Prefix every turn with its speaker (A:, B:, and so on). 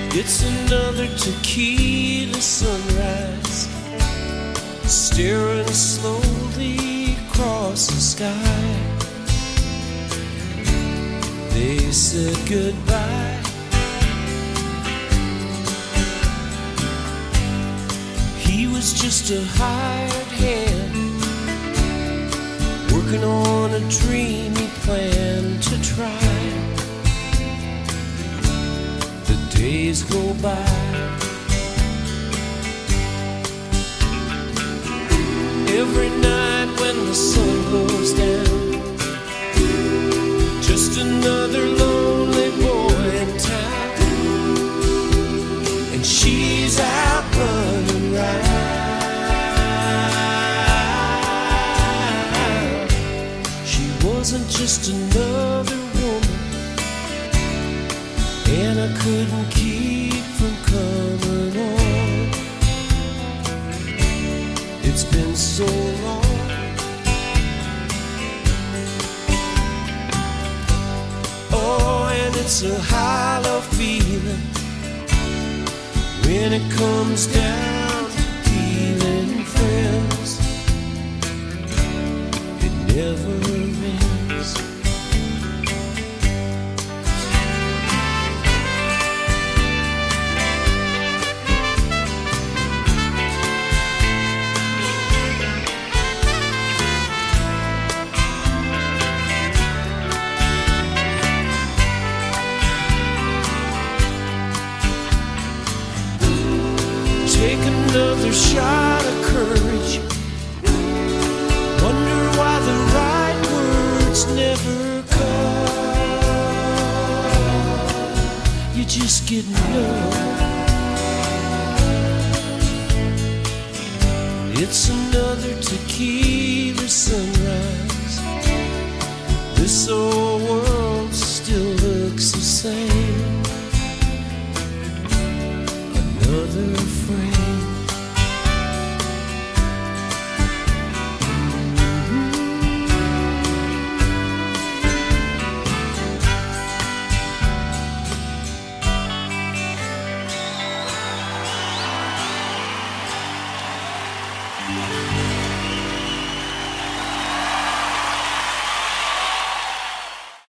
A: It's another tequila sunrise, staring slowly across the sky. They said goodbye. He was just a hired hand, working on a dream he planned to try. Days go by. Every night when the sun goes down, just another lonely boy in town, and she's out running riot. She wasn't just another woman, and I couldn't keep from coming on. It's been so long. Oh, and it's a hollow feeling when it comes down to dealing friends. It never ends. Take another shot of courage. Wonder why the right words never come. You just get numb. It's another tequila sunrise. This old world